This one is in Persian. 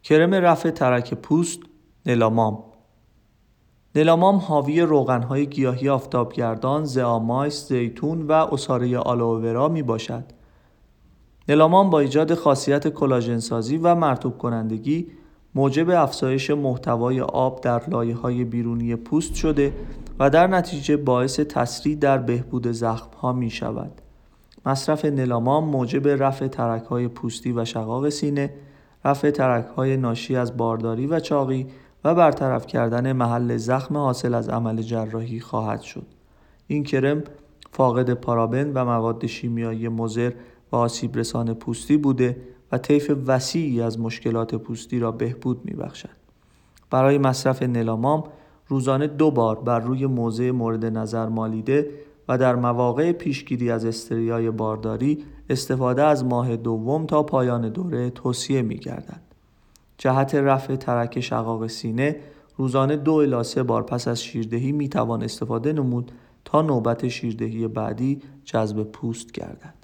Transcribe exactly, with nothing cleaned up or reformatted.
کرم رفع ترک پوست، نلامام. نلامام حاوی روغن‌های گیاهی آفتابگردان، زئامایس، زیتون و عصاره آلوورا می باشد. نلامام با ایجاد خاصیت کلاژن سازی و مرطوب کنندگی موجب افزایش محتوای آب در لایه‌های بیرونی پوست شده و در نتیجه باعث تسریع در بهبود زخم‌ها می شود. مصرف نلامام موجب رفع ترک‌های پوستی و شقاق سینه، رفع ترک‌های ناشی از بارداری و چاقی و برطرف کردن محل زخم حاصل از عمل جراحی خواهد شد. این کرم فاقد پارابن و مواد شیمیایی مضر و آسیب رسان پوستی بوده و طیف وسیعی از مشکلات پوستی را بهبود می‌بخشد. برای مصرف نلامام روزانه دو بار بر روی موضع مورد نظر مالیده و در مواقع پیشگیری از استریای بارداری استفاده از ماه دوم تا پایان دوره توصیه می‌گردد. جهت رفع ترک شقاق سینه روزانه دو الی سه بار پس از شیردهی می‌توان استفاده نمود تا نوبت شیردهی بعدی جذب پوست گردد.